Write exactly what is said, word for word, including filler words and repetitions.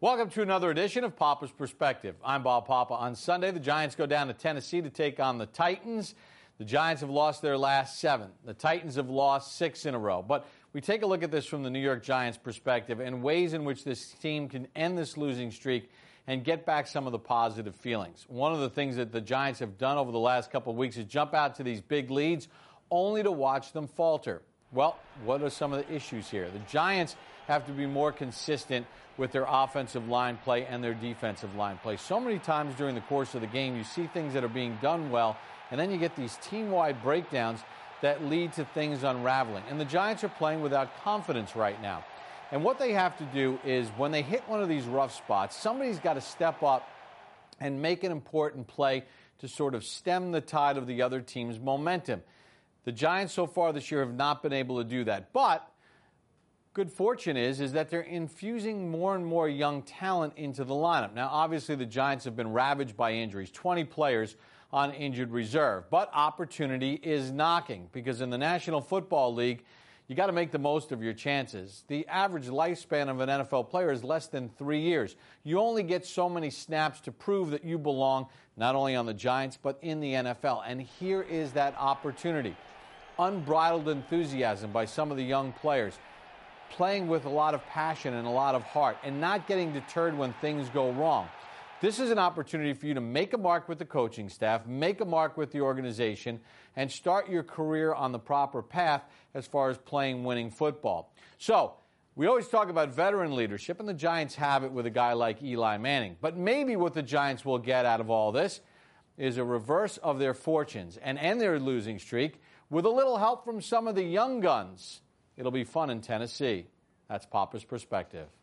Welcome to another edition of Papa's Perspective. I'm Bob Papa. On Sunday, the Giants go down to Tennessee to take on the Titans. The Giants have lost their last seven. The Titans have lost six in a row. But we take a look at this from the New York Giants' perspective and ways in which this team can end this losing streak and get back some of the positive feelings. One of the things that the Giants have done over the last couple of weeks is jump out to these big leads only to watch them falter. Well, what are some of the issues here? The Giants have to be more consistent with their offensive line play and their defensive line play. So many times during the course of the game, you see things that are being done well, and then you get these team-wide breakdowns that lead to things unraveling. And the Giants are playing without confidence right now. And what they have to do is when they hit one of these rough spots, somebody's got to step up and make an important play to sort of stem the tide of the other team's momentum. The Giants so far this year have not been able to do that. But good fortune is, is that they're infusing more and more young talent into the lineup. Now, obviously, the Giants have been ravaged by injuries, twenty players on injured reserve. But opportunity is knocking because in the National Football League, you got to make the most of your chances. The average lifespan of an N F L player is less than three years. You only get so many snaps to prove that you belong not only on the Giants, but in the N F L. And here is that opportunity. Unbridled enthusiasm by some of the young players, playing with a lot of passion and a lot of heart, and not getting deterred when things go wrong. This is an opportunity for you to make a mark with the coaching staff, make a mark with the organization, and start your career on the proper path as far as playing winning football. So, we always talk about veteran leadership, and the Giants have it with a guy like Eli Manning. But maybe what the Giants will get out of all this is a reverse of their fortunes and end their losing streak with a little help from some of the young guns. It'll be fun in Tennessee. That's Papa's Perspective.